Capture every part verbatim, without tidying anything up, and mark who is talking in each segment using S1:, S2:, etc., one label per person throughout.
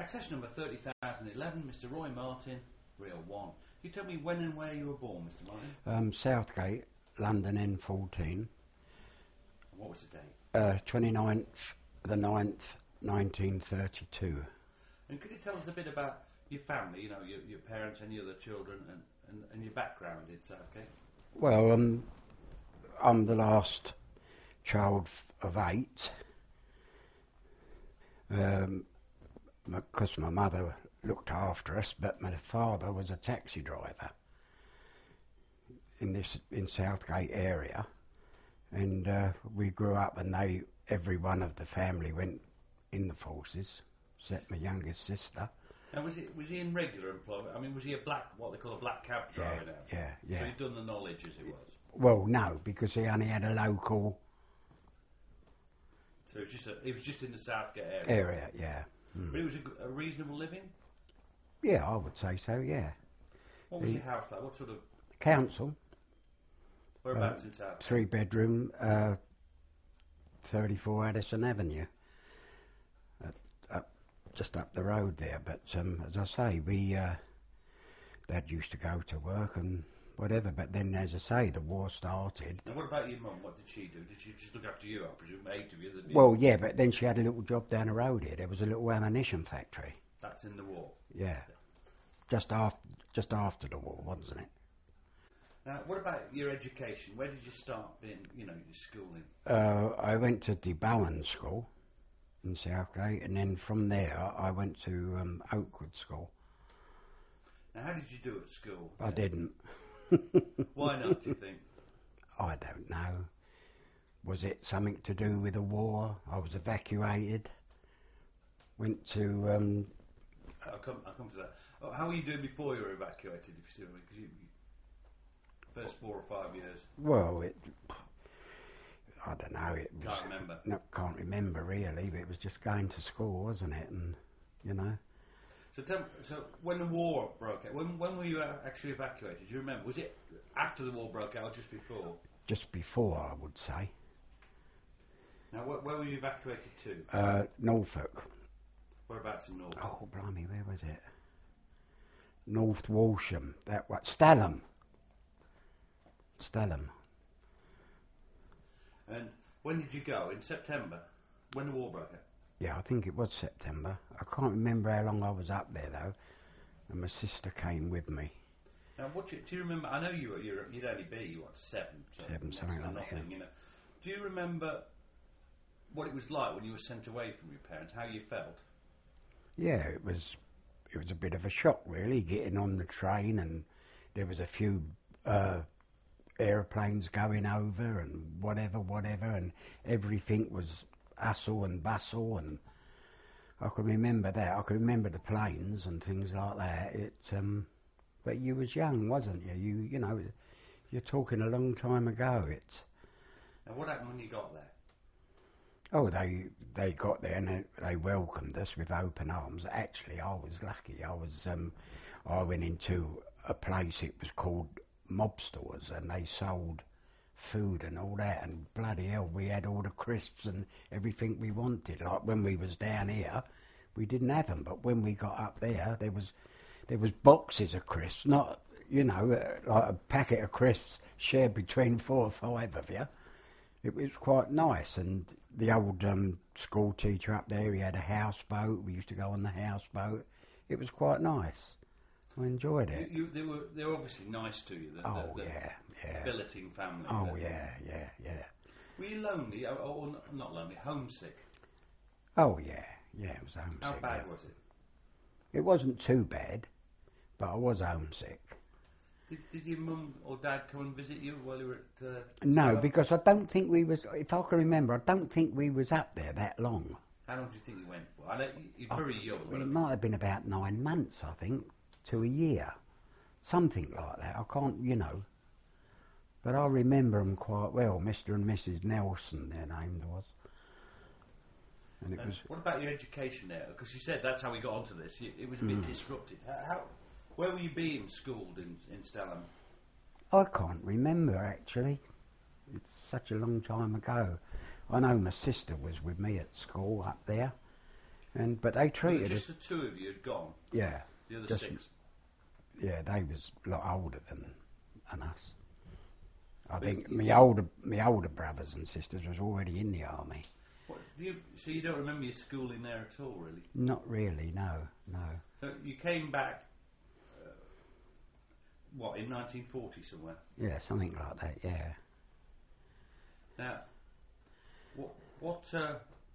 S1: Accession number thirty thousand eleven, Mister Roy Martin, Real One. Can you tell me when and where you were born, Mister Martin?
S2: Um, Southgate, London N fourteen.
S1: And what was the date?
S2: Uh, twenty-ninth, the ninth, nineteen thirty-two.
S1: And could you tell us a bit about your family, you know, your, your parents and your other children, and, and, and your background in Southgate?
S2: Well, um, I'm the last child of eight. Um, because my mother looked after us, but my father was a taxi driver in this in Southgate area, and uh, we grew up, and they every one of the family went in the forces, except my youngest sister.
S1: And was it was he in regular employment? I mean, was he a black, what they call a black cab driver
S2: yeah,
S1: now?
S2: Yeah, yeah.
S1: So he'd done the knowledge as it was.
S2: Well, no, because he only had a local.
S1: So it was just a, it was just in the Southgate area.
S2: Area, yeah. Mm.
S1: But it was a, a reasonable living.
S2: Yeah, I would say so. Yeah.
S1: What was
S2: the
S1: your house like? What sort of
S2: council?
S1: Whereabouts
S2: uh,
S1: in Southgate?
S2: Three bedroom, uh, thirty-four Addison Avenue. Up, up, just up the road there. But um, as I say, we uh, Dad used to go to work and whatever. But then, as I say, the war started.
S1: And what about your mum? What did she do? Did she just look after you? I presume eight of you. That
S2: Well, yeah, but then she had a little job down the road here. There was a little ammunition factory.
S1: That's in the war.
S2: Yeah, just after just after the war, wasn't it?
S1: Now, what about your education? Where did you start being, you know, your schooling?
S2: Uh, I went to De Bowen School in Southgate, and then from there I went to um, Oakwood School.
S1: Now, how did you do at school?
S2: I didn't.
S1: Why not, do you think?
S2: I don't know. Was it something to do with the war? I was evacuated. Went to... Um,
S1: I'll come, I'll come to that. Oh, how were you doing before you were evacuated, if you see what I mean? Because you, you, first four or five years.
S2: Well, it... I don't know. It was,
S1: can't remember.
S2: No, can't remember really, but it was just going to school, wasn't it? And, you know...
S1: So, tell, so when the war broke out, when, when were you actually evacuated? Do you remember? Was it after the war broke out or just before?
S2: Just before, I would say.
S1: Now, wh where were you evacuated to?
S2: Uh, Norfolk.
S1: Whereabouts in Norfolk?
S2: Oh, blimey, where was it? North Walsham. That what? Stalham. Stalham.
S1: And when did you go? In September? When the war broke out?
S2: Yeah, I think it was September. I can't remember how long I was up there though, and my sister came with me.
S1: Now, what do you, do you remember? I know you were you're, you'd only be what seven, so
S2: seven, something like that.
S1: You know. Do you remember what it was like when you were sent away from your parents? How you felt?
S2: Yeah, it was. It was a bit of a shock, really, getting on the train, and there was a few uh, aeroplanes going over, and whatever, whatever, and everything was hustle and bustle, and I can remember that. I can remember the planes and things like that. It, um, but you was young, wasn't you? You, you know, you're talking a long time ago. It's.
S1: And what happened when you got there?
S2: Oh, they they got there and they, they welcomed us with open arms. Actually, I was lucky. I was um, I went into a place. It was called Mob Stores, and they sold food and all that, and bloody hell, we had all the crisps and everything we wanted. Like when we was down here, we didn't have them, but when we got up there, there was there was boxes of crisps, not, you know, uh, like a packet of crisps shared between four or five of you. It was quite nice, and the old um, school teacher up there, he had a houseboat. We used to go on the houseboat. It was quite nice. I enjoyed it.
S1: You, you, they were they were obviously nice to you. The,
S2: oh
S1: the, the
S2: yeah, yeah.
S1: billeting family.
S2: Oh
S1: the,
S2: yeah, yeah, yeah.
S1: Were you lonely, or, or not, not lonely, homesick?
S2: Oh yeah, yeah. It was homesick.
S1: How bad
S2: yeah.
S1: was it?
S2: It wasn't too bad, but I was homesick.
S1: Did, did your mum or dad come and visit you while you were at? Uh,
S2: no,
S1: Sarah?
S2: because I don't think we was. If I can remember, I don't think we was up there that long.
S1: How long do you think you went for? I know you're very
S2: I,
S1: young.
S2: Well, it might have been about nine months, I think, to a year. Something like that. I can't, you know. But I remember them quite well. Mister and Missus Nelson, their name was. And it
S1: and
S2: was.
S1: What about your education there? Because you said that's how we got onto this. It was a bit
S2: Mm.
S1: disrupted. How, how, where were you being schooled in in Stalham?
S2: I can't remember actually. It's such a long time ago. I know my sister was with me at school up there, And but they
S1: Was
S2: treated
S1: it
S2: us.
S1: just the two of you had gone?
S2: Yeah,
S1: The other
S2: just-
S1: six?
S2: yeah. They was a lot older than, than us. I
S1: But
S2: think
S1: you-
S2: my older my older brothers and sisters was already in the army.
S1: What, do you, so you don't remember your schooling there at all, really?
S2: Not really. No, no.
S1: So you came back, uh, what, in nineteen forty somewhere?
S2: Yeah, something like that. Yeah.
S1: Now, what, what, uh,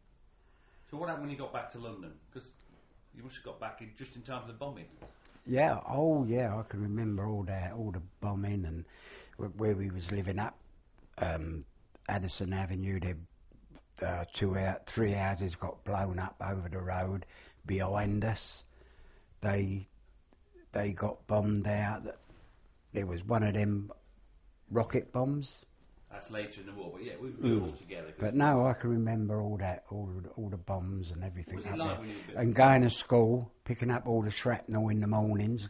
S1: so what happened when you got back to London? Because you must have got back in, just in time for the bombing.
S2: Yeah, oh yeah, I can remember all that, all the bombing and wh- where we was living up, um, Addison Avenue. There, uh, two out, three houses got blown up over the road behind us. They, they got bombed out. There was one of them rocket bombs.
S1: That's later in the war, but yeah, we we were all
S2: Mm.
S1: together. 'cause
S2: But no, I can remember all that, all the, all the bombs and everything
S1: what was
S2: up
S1: it
S2: there.
S1: like when you were a bit-
S2: And going to school, picking up all the shrapnel in the mornings.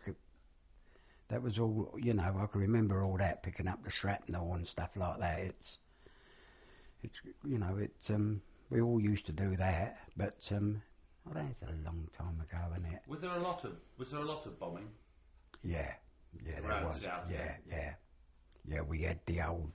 S2: That was all, you know, I can remember all that, picking up the shrapnel and stuff like that. It's, it's, you know, it's, um, we all used to do that, but, um, well, that's a long time ago, isn't it?
S1: Was there a lot of was there a lot of bombing?
S2: Yeah, yeah, there
S1: Around
S2: was.
S1: South,
S2: Yeah, yeah. Yeah, we had the old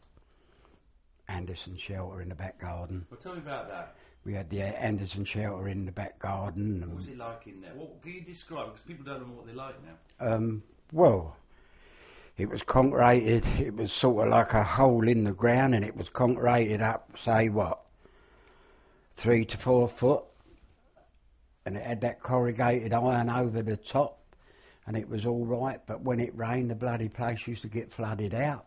S2: Anderson shelter in the back garden.
S1: Well, tell me about that.
S2: We had the Anderson shelter in the back garden.
S1: What was
S2: And,
S1: it like in there? What can you describe? Because people don't know what they're like now.
S2: um, well, it was concreted. It was sort of like a hole in the ground, and it was concreted up, say what, three to four foot, and it had that corrugated iron over the top, and it was all right. But when it rained, the bloody place used to get flooded out.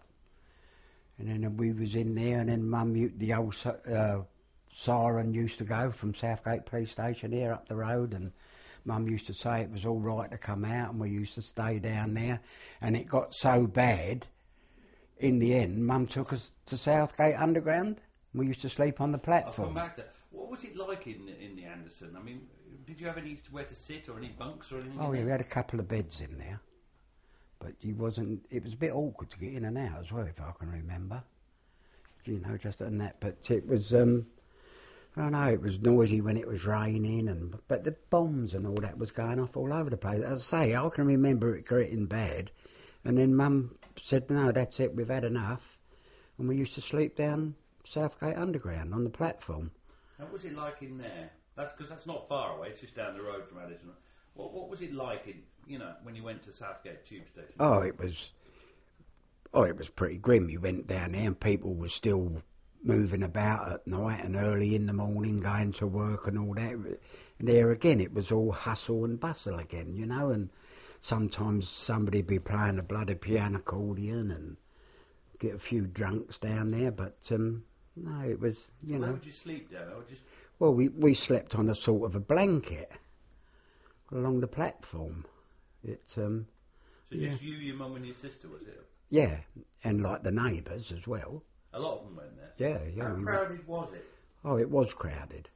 S2: And then we was in there, and then Mum, u- the old si- uh, siren used to go from Southgate Police Station here up the road, and Mum used to say it was all right to come out, and we used to stay down there. And it got so bad, in the end, Mum took us to Southgate Underground. We used to sleep on the
S1: I'll come
S2: platform.
S1: back there. What was it like in in the Anderson? I mean, did you have any where to sit or any bunks or anything?
S2: Oh,
S1: in
S2: yeah,
S1: there?
S2: we had a couple of beds in there. But you wasn't, it was a bit awkward to get in and out as well, if I can remember. You know, just and that. But it was, um, I don't know, it was noisy when it was raining, and but the bombs and all that was going off all over the place. As I say, I can remember it getting bad. And then Mum said, no, that's it, we've had enough. And we used to sleep down Southgate Underground on the platform.
S1: How was it like in there? That's because that's not far away. It's just down the road from Addison. What what was it like in you know when you went to Southgate Tube Station?
S2: Oh, it was, oh, it was pretty grim. You went down there and people were still moving about at night and early in the morning, going to work and all that. There again, it was all hustle and bustle again, you know, and sometimes somebody'd be playing a bloody piano accordion and get a few drunks down there, but um, no, it was, you
S1: Where
S2: know.
S1: would you sleep down? Or just
S2: Well, we, we slept on a sort of a blanket along the platform. It, um,
S1: so just you, your mum, and your sister, was it?
S2: yeah, and like the neighbours as well.
S1: A lot of them went there.
S2: Yeah, yeah.
S1: How
S2: we were-
S1: crowded was it?
S2: Oh, it was crowded.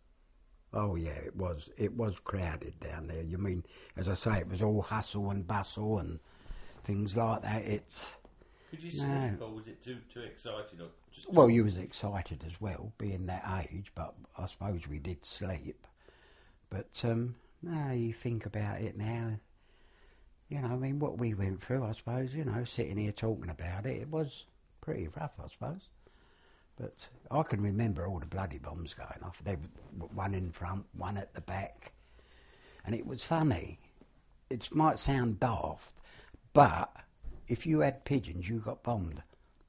S2: Oh yeah, it was. It was crowded down there. You mean, as I say, it was all hustle and bustle and things like that. It's
S1: Could you
S2: No.
S1: sleep, or was it too too excited, or just?
S2: well, you was excited as well, being that age. But I suppose we did sleep. But um, no, you think about it now. You know, I mean, what we went through. I suppose you know, sitting here talking about it, it was pretty rough. I suppose. But I can remember all the bloody bombs going off. They were one in front, one at the back, and it was funny. It might sound daft, but if you had pigeons, you got bombed.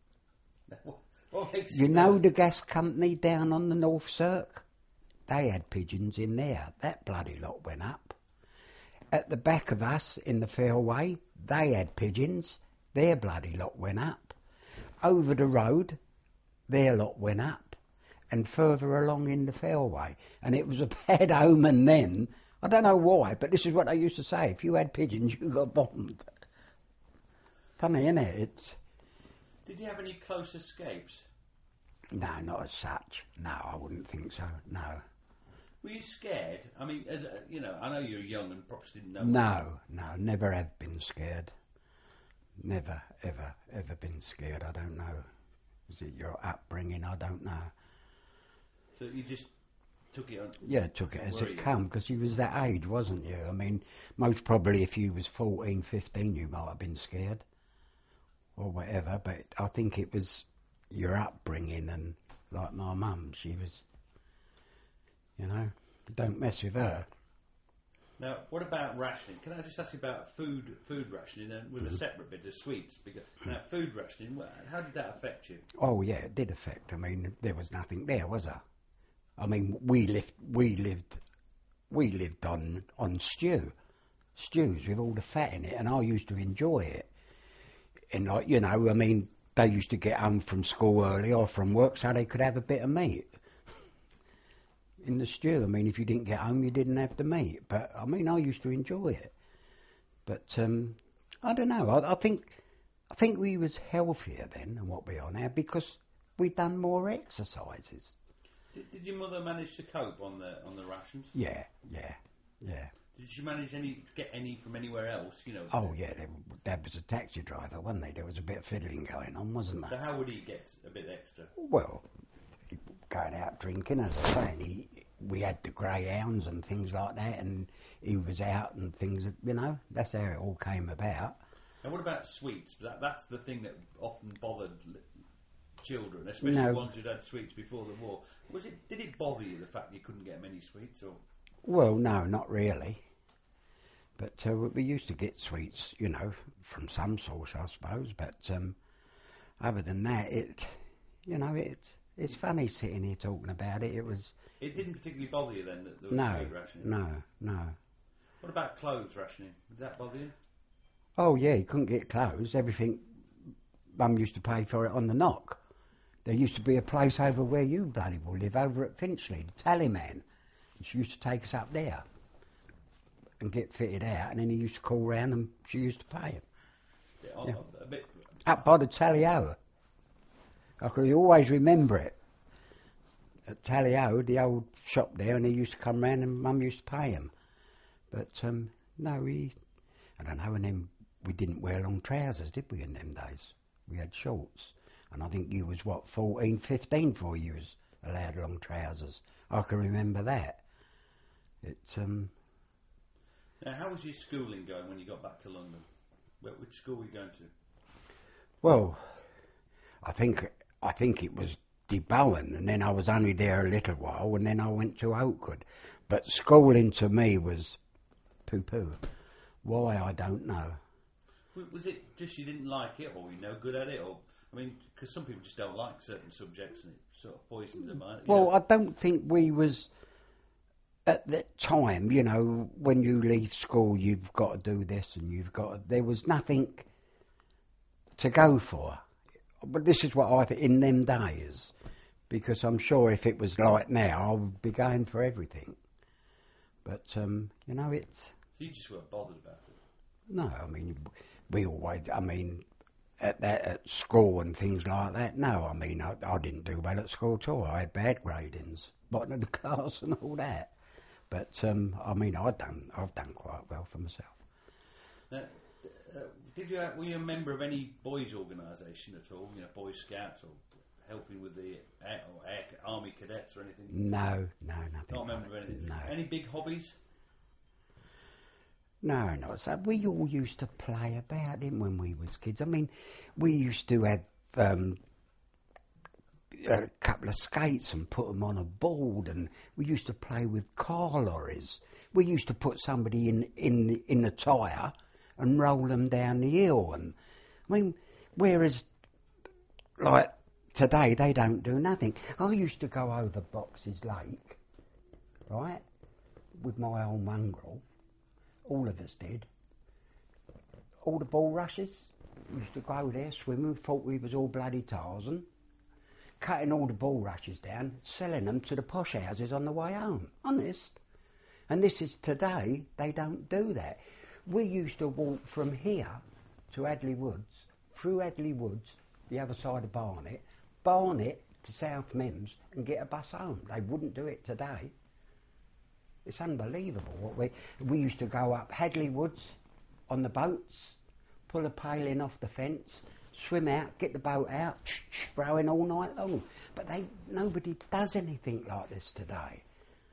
S1: What makes
S2: You
S1: say
S2: know
S1: that?
S2: the gas company down on the North Cirque? They had pigeons in there. That bloody lot went up. At the back of us in the fairway, they had pigeons. Their bloody lot went up. Over the road, their lot went up. And further along in the fairway. And it was a bad omen then. I don't know why, but this is what they used to say. If you had pigeons, you got bombed. Funny, isn't it? It's...
S1: Did you have any close escapes?
S2: No, not as such. No, I wouldn't think so. No.
S1: Were you scared? I mean, as a, you know, I know you're young and perhaps didn't know.
S2: No, no, never have been scared. Never, ever, ever been scared. I don't know. Is it your upbringing? I don't know.
S1: So you just took it on.
S2: Yeah, took it as
S1: Were
S2: it
S1: you?
S2: come, because you was that age, wasn't you? I mean, most probably if you was fourteen, fifteen, you might have been scared or whatever, but I think it was your upbringing, and like my mum, she was, you know, don't mess with her.
S1: Now, what about rationing? Can I just ask you about food food rationing and with
S2: Mm-hmm.
S1: a separate bit of sweets? Because now, food rationing, wha- how did that affect you?
S2: Oh yeah, it did affect. I mean, there was nothing there, was there? I mean, we lived, we lived, we lived on on stew, stews with all the fat in it, and I used to enjoy it. And like, you know, I mean, they used to get home from school early or from work, so they could have a bit of meat in the stew. I mean, if you didn't get home, you didn't have the meat. But I mean, I used to enjoy it. But um, I don't know. I, I think I think we was healthier then than what we are now because we done more exercises.
S1: Did, did your mother manage to cope on the on the rations?
S2: Yeah, yeah, yeah.
S1: Did she manage any to get any from anywhere else? You know.
S2: Oh yeah, they, Dad was a taxi driver, wasn't he? There was a bit of fiddling going on, wasn't
S1: So
S2: there?
S1: how would he get a bit extra?
S2: Well, going out drinking, as I say, and he, we had the greyhounds and things like that, and he was out and things, you know, that's how it all came about.
S1: And what about sweets? That, that's the thing that often bothered li- children, especially
S2: No.
S1: ones who'd had sweets before the war. Was it? Did it bother you the fact you couldn't get many sweets? Or
S2: Well, no, not really. But uh, we used to get sweets, you know, from some source, I suppose. But um, other than that, it, you know, it, it's funny sitting here talking about it. It was,
S1: it didn't particularly bother you then that there was
S2: no,
S1: food rationing?
S2: no, no.
S1: What about clothes rationing? Did that bother you?
S2: Oh, yeah, you couldn't get clothes. Everything, Mum used to pay for it on the knock. There used to be a place over where you bloody well live, over at Finchley, the Tallyman. She used to take us up there and get fitted out, and then he used to call round and she used to pay him.
S1: Yeah, on-
S2: Yeah.
S1: on- a bit.
S2: Up by the Tally-O. I could always remember it. At Tally-O, the old shop there, and he used to come round and Mum used to pay him. But, um, no, we, I don't know, and then we didn't wear long trousers, did we, in them days? We had shorts. And I think you was, what, fourteen, fifteen before you was allowed long trousers. I can remember that. It's, um,
S1: Now, how was your schooling going when you got back to London? Wh- Which school were you going to?
S2: well, I think, I think it was De Bowen, and then I was only there a little while, and then I went to Oakwood. But schooling to me was poo-poo. Why, I don't know.
S1: W- Was it just you didn't like it, or you no good at it, or I mean, because some people just don't like certain subjects and it sort of poisons their mind. you
S2: Well,
S1: know.
S2: I don't think we was, at that time, you know, when you leave school, you've got to do this and you've got to, there was nothing to go for. But this is what I think in them days, because I'm sure if it was like now, I would be going for everything. But, um, you know, it's,
S1: So you just weren't bothered about it.
S2: no, I mean, we always, I mean, at that, at school and things like that, no, I mean, I, I didn't do well at school at all. I had bad gradings, bottom of the class and all that. But, um, I mean, I've done, I've done quite well for myself.
S1: Now, uh, did you were you a member of any boys' organisation at all? You know, Boy Scouts or helping with the air, or air, Army Cadets or anything?
S2: No, no, nothing.
S1: Not a member of
S2: like
S1: anything.
S2: No.
S1: Any big hobbies?
S2: No, no. So we all used to play about him when we was kids. I mean, we used to have um, a couple of skates and put them on a board, and we used to play with car lorries. We used to put somebody in in the, in the tyre and roll them down the hill. And I mean, whereas like today they don't do nothing. I used to go over Boxes Lake, right, with my old mongrel. All of us did. All the ball rushes used to go there swimming, thought we was all bloody Tarzan, cutting all the ball rushes down, selling them to the posh houses on the way home. Honest. And this is today, they don't do that. We used to walk from here to Adley Woods, through Adley Woods, the other side of Barnet, Barnet to South Mems and get a bus home. They wouldn't do it today. It's unbelievable what we we used to go up Hadley Woods on the boats, pull a paling off the fence, swim out, get the boat out, rowing all night long. But they nobody does anything like this today.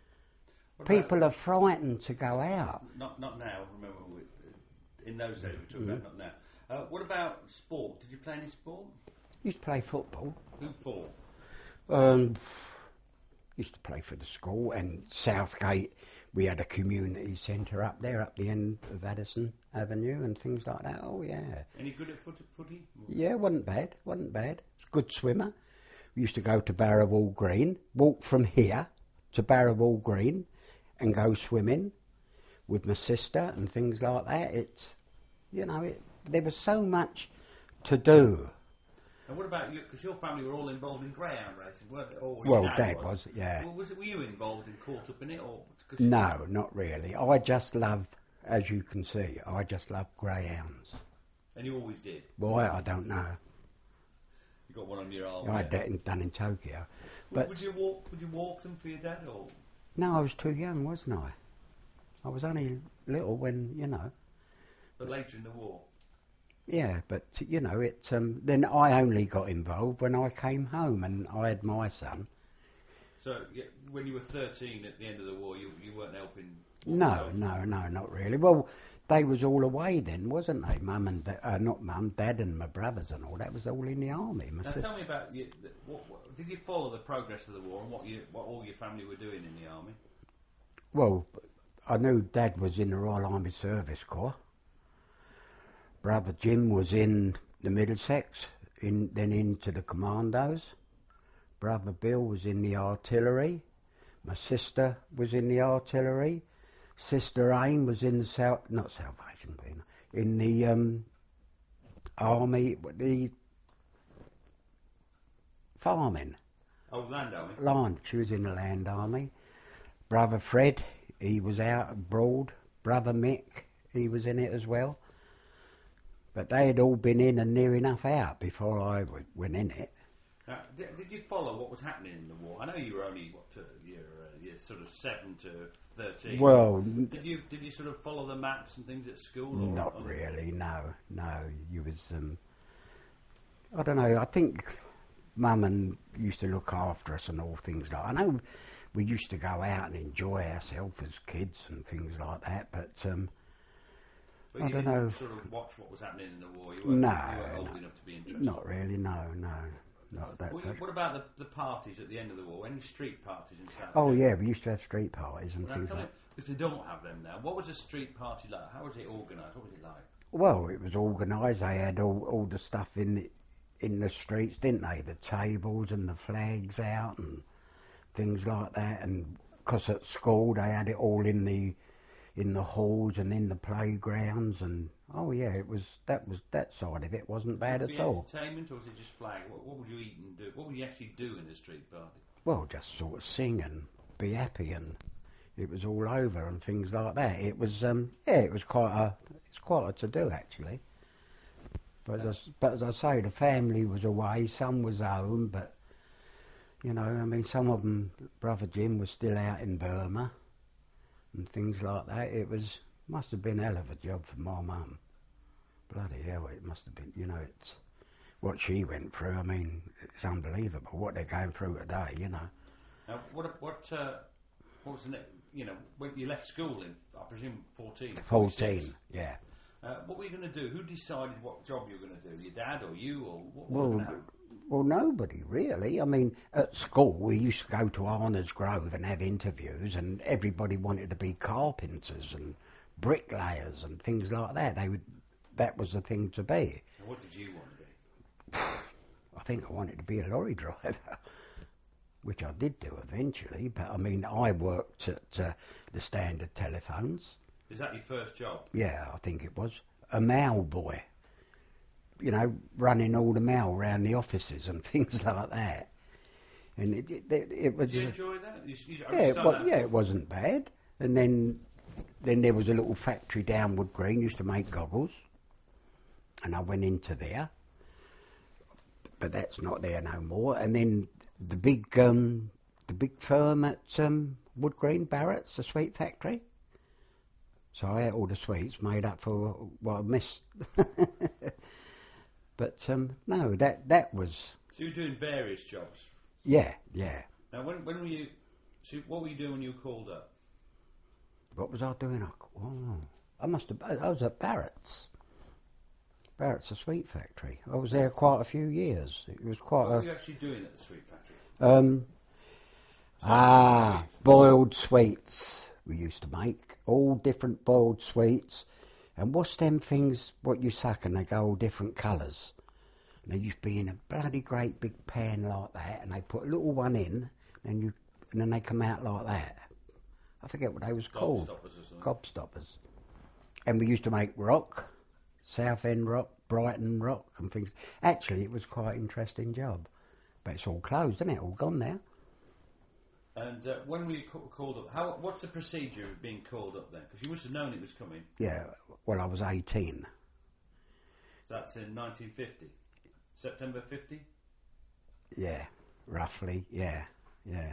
S1: What
S2: People
S1: about,
S2: are frightened to go out.
S1: not not now. Remember, we, in those days we talk
S2: Mm.
S1: about not now. Uh, what about sport? Did you play any sport?
S2: Used to play football.
S1: Who for?
S2: Um, used to play for the school, and Southgate, we had a community centre up there, up the end of Addison Avenue and things like that. Oh yeah.
S1: Any good at foot, footy?
S2: Yeah, wasn't bad, wasn't bad. Good swimmer. We used to go to Barrowall Green, walk from here to Barrowall Green and go swimming with my sister and things like that. It's, you know, it, there was so much to do.
S1: And what about you? Because your family were all involved in greyhound racing, weren't they? Or
S2: Well,
S1: your
S2: Dad
S1: was.
S2: was, yeah.
S1: Well, was it, were you involved and caught up in it? Or cause
S2: No, not really. I just love, as you can see, I just love greyhounds.
S1: And you always did?
S2: Why, I don't know.
S1: You got one on your arm?
S2: I had that in, done in Tokyo. But
S1: would you walk? Would you walk them for your dad, or?
S2: no, I was too young, wasn't I? I was only little when, you know.
S1: But later in the war.
S2: Yeah, but you know, it. Um, then I only got involved when I came home and I had my son.
S1: So yeah, when you were thirteen at the end of the war, you you weren't helping.
S2: No, no, no, not really. Well, they was all away then, wasn't they? Mum and da- uh, not mum, dad and my brothers and all that was all in the army. My
S1: Now
S2: sis-
S1: tell me about you. What, what, did you follow the progress of the war and what you what all your family were doing in the army?
S2: Well, I knew Dad was in the Royal Army Service Corps. Brother Jim was in the Middlesex, in, then into the Commandos. Brother Bill was in the artillery. My sister was in the artillery. Sister Aim was in the South, not Salvation, but in the um, army, the farming.
S1: Oh, land army.
S2: Land, she was in the land army. Brother Fred, he was out abroad. Brother Mick, he was in it as well. But they had all been in and near enough out before I w- went in it.
S1: Now, did, did you follow what was happening in the war? I know you were only what to, you're, uh, you're sort of seven to thirteen.
S2: Well,
S1: did you did you sort of follow the maps and things at school? Or
S2: not
S1: or
S2: really, no, no. You was, um, I don't know, I think Mum and used to look after us and all things like that. I know we used to go out and enjoy ourselves as kids and things like that, but um,
S1: But
S2: I
S1: you
S2: don't
S1: didn't
S2: know.
S1: sort of watch what was happening in the war. You weren't,
S2: No,
S1: you weren't old
S2: no.
S1: enough to be interested.
S2: not really, no, no. Not that
S1: What,
S2: such.
S1: what about the, the parties at the end of the war? Any street parties in South
S2: Oh
S1: Africa?
S2: yeah, we used to have street parties and
S1: Well,
S2: things
S1: tell me,
S2: like.
S1: because they don't have them now. What was a street party like? How was it organised? What was it like?
S2: Well, it was organised. They had all all the stuff in the, in the streets, didn't they? The tables and the flags out and things like that. And because at school they had it all in the in the halls and in the playgrounds. And oh yeah, it was that was that side of it wasn't bad
S1: Would it
S2: at
S1: be
S2: all.
S1: entertainment, or was it just flag? What, what would you eat and do? What would you actually do in a street party?
S2: Well, just sort of sing and be happy, and it was all over and things like that. It was um yeah, it was quite a it's quite a to do actually. But as, I, but as I say, the family was away, some was home, but, you know, I mean, some of them, Brother Jim was still out in Burma and things like that. It was, must have been a hell of a job for my mum. Bloody hell, it must have been, you know, it's what she went through. I mean, it's unbelievable what they're going through today, you know.
S1: Now, what what uh, what was the ne- you know when you left school in I presume fourteen.
S2: fourteen, yeah.
S1: Uh, what were you going to do? Who decided what job you were going to do? Your dad or you or what? what was
S2: Well,
S1: going to happen?
S2: well, nobody really. I mean, at school we used to go to Arner's Grove and have interviews, and everybody wanted to be carpenters and bricklayers and things like that. They would, that was the thing to be.
S1: And what did you want to be?
S2: I think I wanted to be a lorry driver, which I did do eventually. But I mean, I worked at uh, the Standard Telephones.
S1: Is that your first job?
S2: Yeah, I think it was. A mail boy. You know, running all the mail around the offices and things like that. And it, it, it, it was...
S1: Did you enjoy that? You, you,
S2: yeah, it, well, yeah, it wasn't bad. And then then there was a little factory down Wood Green, used to make goggles. And I went into there. But that's not there no more. And then the big um, the big firm at um, Wood Green, Barrett's, the sweet factory. So I ate all the sweets, made up for what I missed. But um, no, that that was...
S1: So you were doing various jobs.
S2: Yeah, yeah.
S1: Now, when when were you... So what were you doing when you were called up?
S2: What was I doing? I, oh, I must have. I was at Barrett's. Barrett's, a sweet factory. I was there quite a few years. It was quite
S1: What
S2: a.
S1: were you actually doing at the sweet factory?
S2: Um, ah,
S1: sweets.
S2: boiled sweets we used to make. All different boiled sweets. And what's them things what you suck and they go all different colours? And they used to be in a bloody great big pan like that, and they put a little one in, and you, and then they come out like that. I forget what they was called.
S1: Gobstoppers or something.
S2: Gobstoppers. And we used to make rock, Southend rock, Brighton rock, and things. Actually, it was quite an interesting job, but it's all closed, isn't it? All gone now.
S1: And uh, when were you ca- called up? How? What's the procedure of being called up then? Because you must have known it was coming.
S2: Yeah. Well, I was eighteen.
S1: That's in nineteen fifty. September fifty?
S2: Yeah, roughly. Yeah, yeah.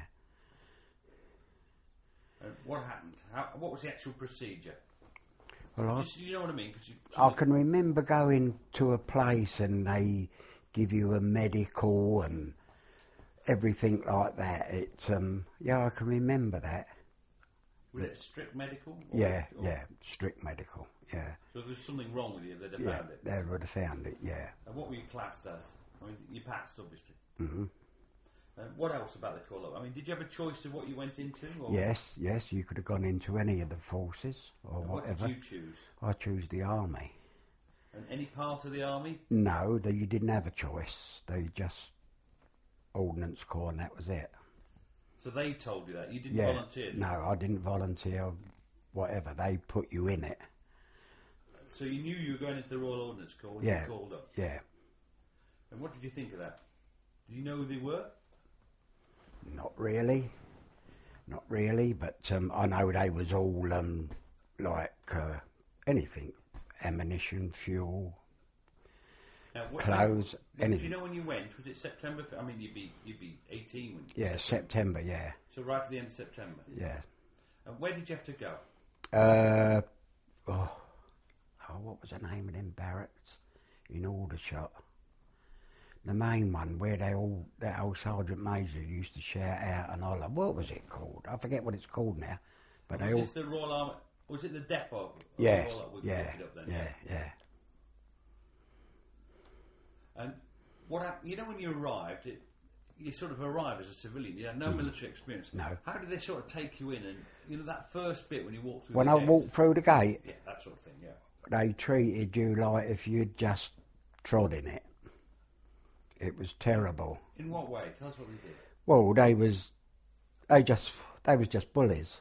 S1: Uh, what happened? How, what was the actual procedure?
S2: Well, I,
S1: Just, you know what I mean? 'Cause you,
S2: I can remember going to a place and they give you a medical and everything like that. It, um, yeah, I can remember that.
S1: Was it strict medical? Or,
S2: Yeah,
S1: or,
S2: yeah, strict medical. Yeah.
S1: So if there was something wrong with you, they'd have
S2: Yeah,
S1: found it.
S2: they would have found it. Yeah.
S1: And what were you classed as? I mean, you passed, obviously.
S2: Mhm.
S1: Uh, what else about the call-up? I mean, did you have a choice of what you went into? Or
S2: Yes, yes, you could have gone into any of the forces or
S1: and what
S2: whatever.
S1: did you choose?
S2: I choose the army.
S1: And any part of the army?
S2: No, they, you didn't have a choice. They just Ordnance Corps and that was it.
S1: So they told you that? You didn't
S2: Yeah,
S1: volunteer? did
S2: no,
S1: you?
S2: I didn't volunteer. Whatever, they put you in it.
S1: So you knew you were going into the Royal Ordnance Corps when
S2: Yeah.
S1: you called up?
S2: Yeah,
S1: And what did you think of that? Did you know who they were?
S2: not really, not really. But um, I know they was all um, like uh, anything, ammunition, fuel,
S1: Now, what,
S2: clothes,
S1: Do
S2: anything.
S1: you know when you went? Was it September? I mean, you'd be you'd be eighteen when.
S2: Yeah, September. Yeah,
S1: So right at the end of September.
S2: yeah.
S1: And where did you have to go?
S2: Uh, oh, oh, what was the name of them barracks in Aldershot? The main one where they all, that old Sergeant Major used to shout out and holler. What was it called? I forget what it's called now. But
S1: was
S2: they all.
S1: this the Royal Army? Was it the depot? of
S2: Yes,
S1: Royal Army? We
S2: yeah,
S1: looked it up then.
S2: yeah, yeah.
S1: And what happened? You know, when you arrived, it, you sort of arrived as a civilian. You had no
S2: Mm.
S1: military experience.
S2: No.
S1: How did they sort of take you in? And you know that first bit when you walked through.
S2: When
S1: the
S2: I
S1: gate?
S2: walked through the gate,
S1: Yeah, that sort of thing. Yeah.
S2: they treated you like if you'd just trod in it. It was terrible.
S1: In what way? Tell us what they did.
S2: Well, they was, they just, they was just bullies.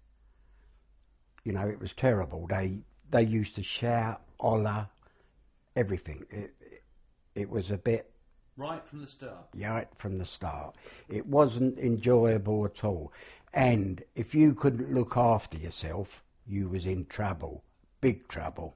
S2: You know, it was terrible. They, they used to shout, holler, everything. It, it, it was a bit,
S1: Right from the start.
S2: right from the start. It wasn't enjoyable at all. And if you couldn't look after yourself, you was in trouble, big trouble.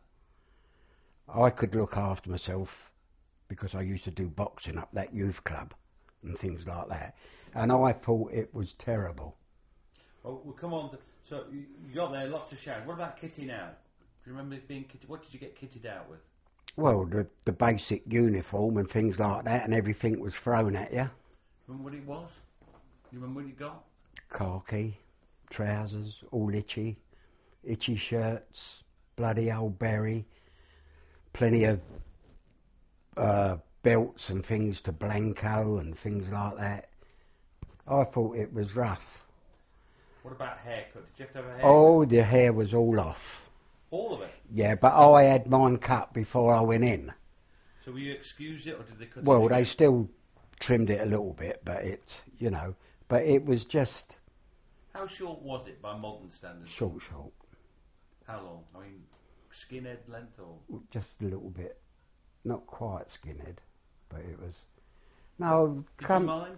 S2: I could look after myself because I used to do boxing up that youth club and things like that. And I thought it was terrible.
S1: Well, we'll come on to. So you you got there, lots of shouting. What about kitting out? Do you remember being kitted? What did you get kitted out with?
S2: Well, the, the basic uniform and things like that, and everything was thrown at you.
S1: Remember what it was? You remember what you got?
S2: Khaki, trousers, all itchy, itchy shirts, bloody old berry, plenty of uh, belts and things to Blanco and things like that. I thought it was rough.
S1: What about haircut? Did you have to have a haircut?
S2: Oh, the hair was all off.
S1: All of it?
S2: Yeah, but I had mine cut before I went in.
S1: So will you excuse it, or did they cut
S2: Well,
S1: it
S2: they
S1: again?
S2: still trimmed it a little bit, but it, you know, but it was just
S1: How short was it by modern standards?
S2: short, short,
S1: How long? I mean, skinhead length or?
S2: just a little bit, not quite skinhead, but it was. No,
S1: Did
S2: come,
S1: you mind?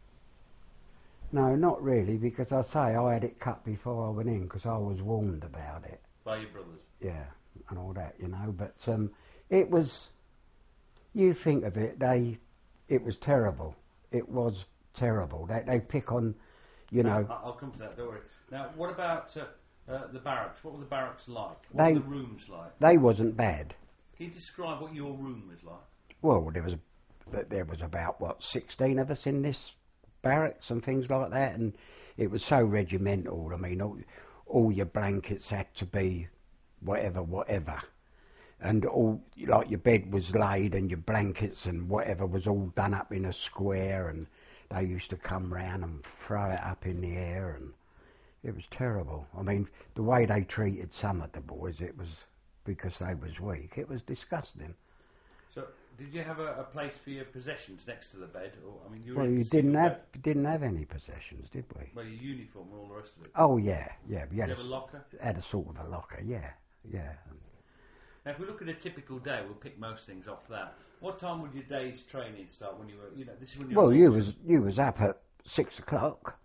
S2: no, not really, because I say I had it cut before I went in because I was warned about it.
S1: By your brothers?
S2: Yeah, and all that, you know. But um, it was. You think of it, they, it was terrible. It was terrible. They they pick on, you know.
S1: I- I'll come to that, don't worry. Now, what about uh, uh, the barracks? What were the barracks like? What
S2: They-
S1: were the rooms like?
S2: They wasn't bad.
S1: Can you describe what your room was like?
S2: Well, there was there was about what sixteen of us in this barracks and things like that, and it was so regimental. I mean, all, all your blankets had to be whatever, whatever. And all, like your bed was laid and your blankets and whatever was all done up in a square, and they used to come round and throw it up in the air, and it was terrible. I mean, the way they treated some of the boys, it was because they was weak. It was disgusting.
S1: So, did you have a, a place for your possessions next to the bed? Or I mean, you were
S2: Well,
S1: in
S2: you
S1: a
S2: didn't
S1: single
S2: have
S1: bed?
S2: didn't have any possessions, did we?
S1: Well, your uniform and all the rest of it.
S2: Oh yeah, yeah. We
S1: Did
S2: had
S1: you have a locker?
S2: had a sort of a locker, yeah, yeah.
S1: Now, if we look at a typical day, we'll pick most things off that. What time would your day's training start when you were, you know, this is when you
S2: Well,
S1: were...
S2: you was you was up at six o'clock.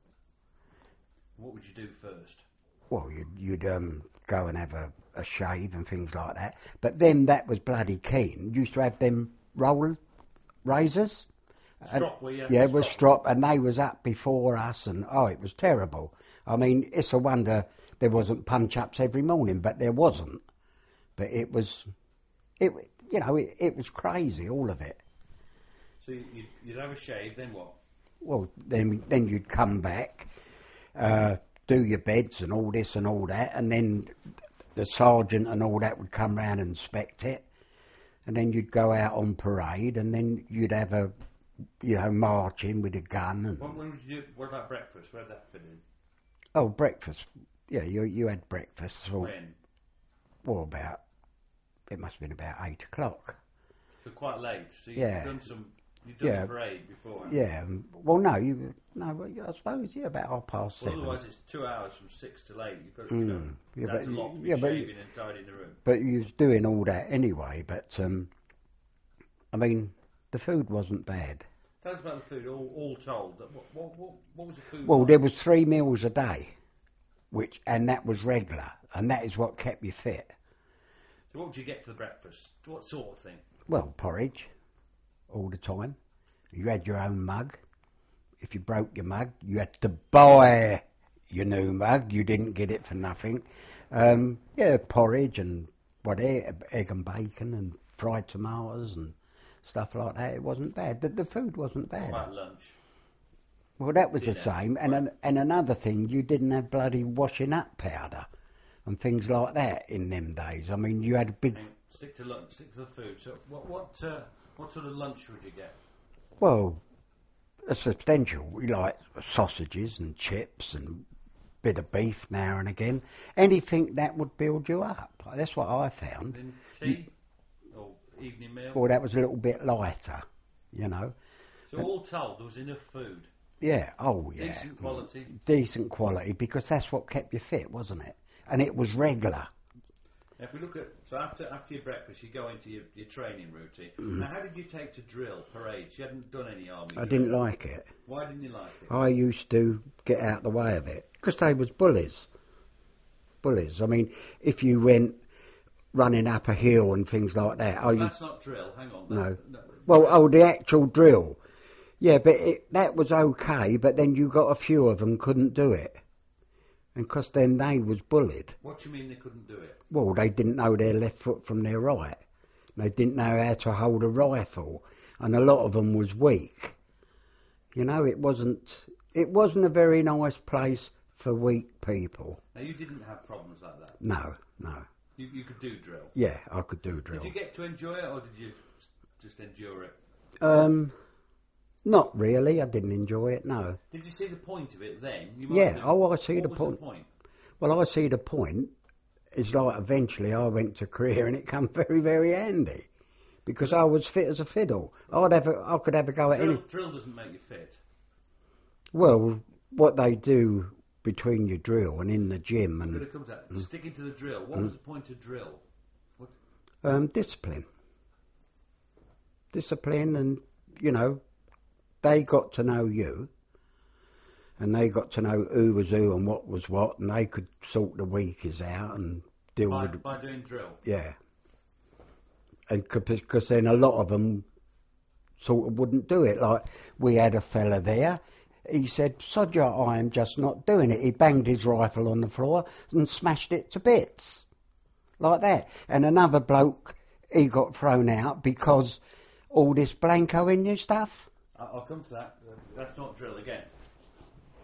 S1: What would you do first?
S2: Well, you'd, you'd um, go and have a, a shave and things like that. But then that was bloody keen. You used to have them roll razors.
S1: Strop, were you?
S2: Yeah, it was strop, and they was up before us, and oh, it was terrible. I mean, it's a wonder there wasn't punch-ups every morning, but there wasn't. But it was, it you know, it, it was crazy, all of it.
S1: So you'd, you'd have a shave, then what?
S2: Well, then then you'd come back, uh, do your beds and all this and all that, and then the sergeant and all that would come round and inspect it, and then you'd go out on parade, and then you'd have a, you know, marching with a gun. And
S1: When, when would you do, what about breakfast? Where did that fit in?
S2: oh, breakfast. Yeah, you you had breakfast. So,
S1: When?
S2: well, about, it must have been about eight o'clock.
S1: So quite late. So you've
S2: Yeah.
S1: done some, you've done
S2: Yeah.
S1: the parade before.
S2: Yeah. um, Well, no, you no. well, I suppose yeah, about half past
S1: Well,
S2: seven.
S1: otherwise it's two hours from six till eight. You've got, you know,
S2: Mm. Yeah,
S1: that's
S2: but
S1: a lot to be
S2: yeah, but
S1: shaving and tidying the room.
S2: but you was doing all that anyway. But um, I mean, the food wasn't bad.
S1: Tell us about the food, all, all told. What, what, what, what was the food
S2: Well,
S1: like?
S2: there was three meals a day, which and that was regular, and that is what kept you fit.
S1: So what would you get for the breakfast? What sort of thing?
S2: Well, porridge, all the time. You had your own mug. If you broke your mug, you had to buy your new mug. You didn't get it for nothing. Um, yeah, porridge and what egg, egg and bacon and fried tomatoes and stuff like that. It wasn't bad. The, the food wasn't
S1: What
S2: bad.
S1: about lunch?
S2: Well, that was the
S1: Dinner.
S2: same. And an, and another thing, you didn't have bloody washing up powder and things like that in them days. I mean, you had a big.
S1: Hang on, stick to lunch. Stick to the food. So what what uh, what sort of lunch would you get?
S2: Well, a substantial. We like sausages and chips and bit of beef now and again. Anything that would build you up. That's what I found.
S1: Then tea or evening meal.
S2: Well, that was a little bit lighter, you know.
S1: So all told, there was enough food,
S2: Yeah. Oh, yeah.
S1: decent quality.
S2: Decent quality, because that's what kept you fit, wasn't it? And it was regular.
S1: Now, if we look at so after after your breakfast, you go into your, your training routine.
S2: Mm-hmm.
S1: Now, how did you take to drill parades? You hadn't done any army.
S2: I
S1: drill.
S2: didn't like it.
S1: Why didn't you like it?
S2: I used to get out the way of it because they was bullies. Bullies. I mean, if you went running up a hill and things like that, I
S1: Well,
S2: used,
S1: that's not drill. Hang on.
S2: no.
S1: That, no.
S2: Well, oh, the actual drill. Yeah, but it, that was okay. But then you got a few of them couldn't do it, and because then they was bullied.
S1: What do you mean they couldn't do it?
S2: Well, they didn't know their left foot from their right. They didn't know how to hold a rifle, and a lot of them was weak. You know, it wasn't. It wasn't a very nice place for weak people.
S1: Now, you didn't have problems like that.
S2: No, no.
S1: You you could do drill.
S2: Yeah, I could do drill.
S1: Did you get to enjoy it, or did you just endure it?
S2: Um, not really. I didn't enjoy it. No.
S1: Did you see the point of it then? You might
S2: Yeah.
S1: have-
S2: Oh, I see
S1: what
S2: the
S1: was
S2: point.
S1: The point?
S2: Well, I see the point. It's like eventually I went to career and it come very, very handy because I was fit as a fiddle. I'd have a, I could have a go at
S1: Drill,
S2: any.
S1: drill doesn't make you fit.
S2: Well, what they do between your drill and in the gym
S1: But
S2: and
S1: it comes out sticking to the drill. What was the point of drill? What,
S2: um, discipline, discipline, and you know, they got to know you, and they got to know who was who and what was what, and they could sort the weakers out and deal
S1: by,
S2: with.
S1: by doing drill.
S2: Yeah. And because then a lot of them sort of wouldn't do it. Like, we had a fella there, he said, Sodja, I am just not doing it. He banged his rifle on the floor and smashed it to bits. Like that. And another bloke, he got thrown out because all this blanco in your stuff.
S1: I- I'll come to that. That's not drill again.